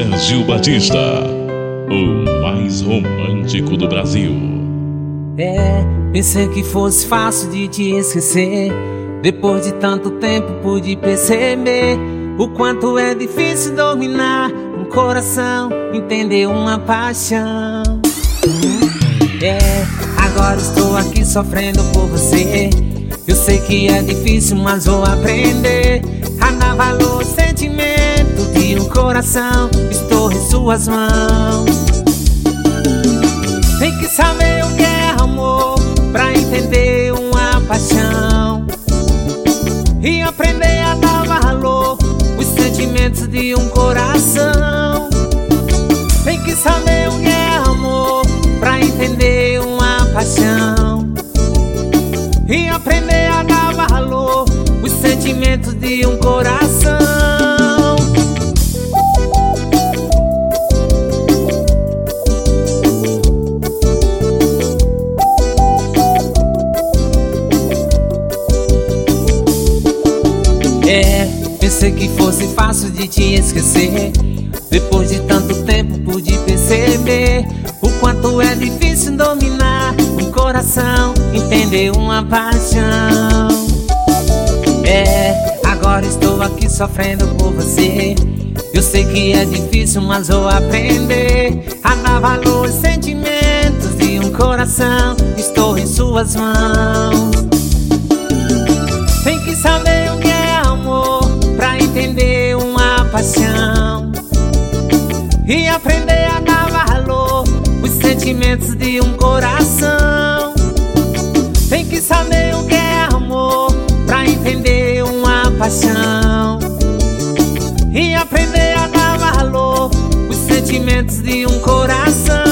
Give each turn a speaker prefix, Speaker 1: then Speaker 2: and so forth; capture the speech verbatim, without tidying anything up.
Speaker 1: Sérgio Batista, o mais romântico do Brasil.
Speaker 2: É, pensei que fosse fácil de te esquecer. Depois de tanto tempo pude perceber o quanto é difícil dominar um coração, entender uma paixão. É, agora estou aqui sofrendo por você. Eu sei que é difícil, mas vou aprender a dar valor ao sentimento de um coração. Estou em suas mãos. Tem que saber o que é amor pra entender uma paixão e aprender a dar valor os sentimentos de um coração. Tem que saber o que é amor pra entender uma paixão e aprender a dar valor os sentimentos de um coração. É, pensei que fosse fácil de te esquecer. Depois de tanto tempo pude perceber o quanto é difícil dominar um coração, entender uma paixão. É, agora estou aqui sofrendo por você. Eu sei que é difícil, mas vou aprender a dar valor aos sentimentos de um coração. Estou em suas mãos. Tem que saber o que é amor pra entender uma paixão e aprender a dar valor os sentimentos de um coração. Tem que saber o que é amor pra entender uma paixão e aprender a dar valor os sentimentos de um coração.